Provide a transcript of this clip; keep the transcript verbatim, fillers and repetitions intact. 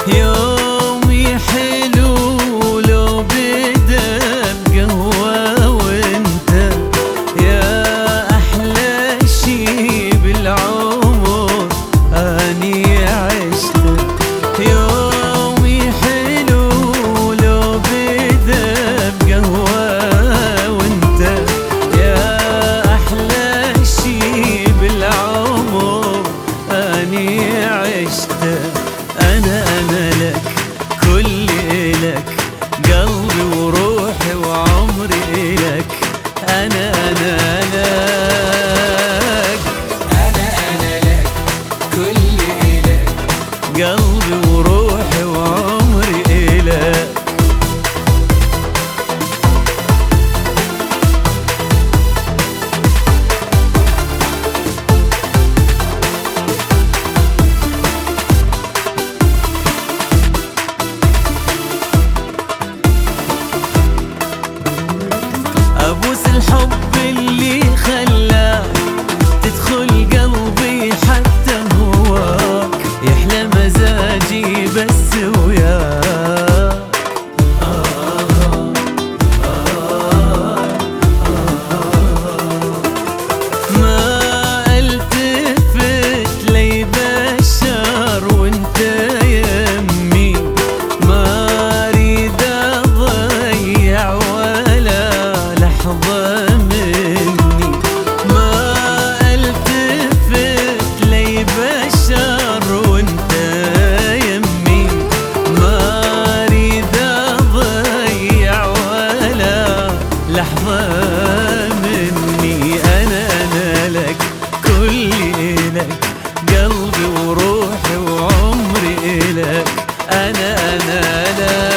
يومي حلو لو بدا بقهوة وانت يا أحلى شي بالعمر أني عشته. يومي حلو لو بدا بقهوة وانت يا أحلى شي بالعمر أني عشته. أنا أنا لك كلي لك قلبي وروحي وعمري لك. أنا أنا لك أنا أنا لك كلي لك قلبي وروحي وعمري لك. أبوس الحب اللي خلاك تدخل قلبي حتى هواك يحلى مزاجي بس وياك. ما التفت لي بشر وانت يمي ما اريد اضيع ولا لحظة مني. ما التفت لي بشر وانت يمي ما اريد اضيع ولا لحظة مني. انا انا لك كلي لك قلبي وروحي وعمري لك. انا انا لك